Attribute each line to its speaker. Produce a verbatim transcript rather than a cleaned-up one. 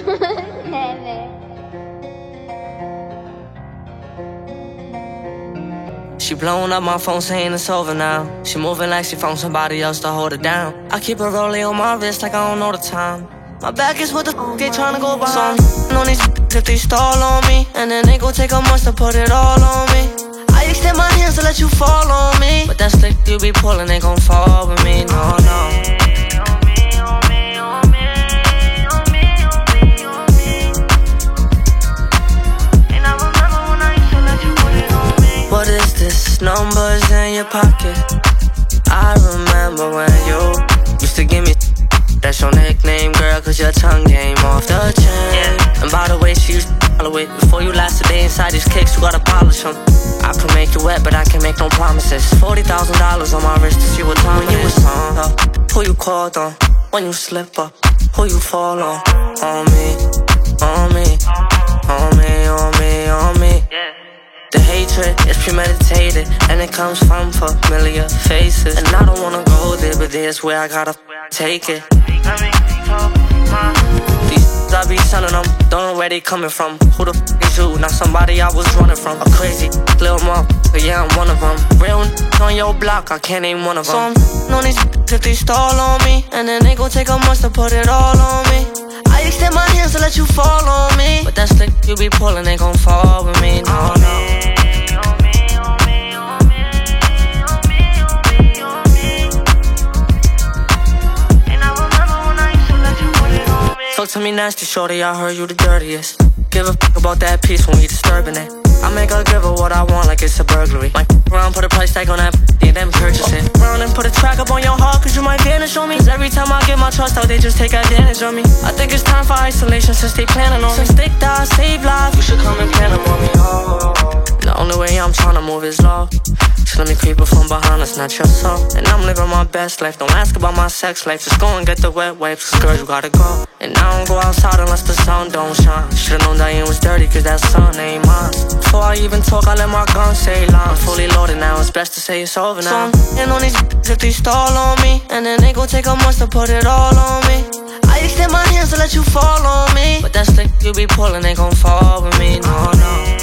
Speaker 1: She blowing up my phone saying it's over now. She moving like she found somebody else to hold her down. I keep a rollie on my wrist like I don't know the time. My back is what the f they tryna go behind. So I'm on these if they stall on me, and then they gon' take a month to put it all on me. I extend my hands to let you fall on me, but that slick you be pulling ain't gon' fall with me, no, no. What is this? Numbers in your pocket. I remember when you used to give me that's your nickname, girl, cause your tongue came off the chain. Yeah. And by the way, she used to follow it. Before you last a day inside these kicks, you gotta polish them. I could make you wet, but I can't make no promises. Forty thousand dollars on my wrist to see what time when you was on up. Who you called on? When you slip up? Who you fall on? On me, on me, on me, on me, on me. Yeah. The hatred is premeditated, and it comes from familiar faces. And I don't wanna go there, but there's where I gotta take it. These I be sending them, don't know where they coming from. Who the f is you? Not somebody I was running from. A crazy little motherfucker, yeah, I'm one of them. Real on your block, I can't name one of them. So I'm on these if they stall on me, and then they gon' take a month to put it all on me. I extend my hands to let you fall on me, but that slick you be pulling ain't gon' fall with me, no, no. Talk to me nasty, shorty, I heard you the dirtiest. Give a f*** about that piece when we disturbing it. I make her give her what I want like it's a burglary. Might f*** around, put a price tag on that f***, then purchase it. Round and put a track up on your heart, cause you might vanish on me. Cause every time I get my trust out, they just take advantage of me. I think it's time for isolation since they planning on me. Since they die, save lives, you should come and plan them on me. Oh, the only way I'm tryna move is low. So let me creep up from behind, it's not your soul. And I'm living my best life, don't ask about my sex life. Just go and get the wet wipes, cause girl, you gotta go. And I don't go outside unless the sun don't shine. Should've known Diane was dirty, cause that sun ain't mine. Before I even talk, I let my gun say line. I'm fully loaded now, it's best to say it's over now. So I'm on these if they stall on me, and then they gon' take a month to put it all on me. I extend my hands to let you fall on me, but that slick you be pulling ain't gon' fall with me, no, no.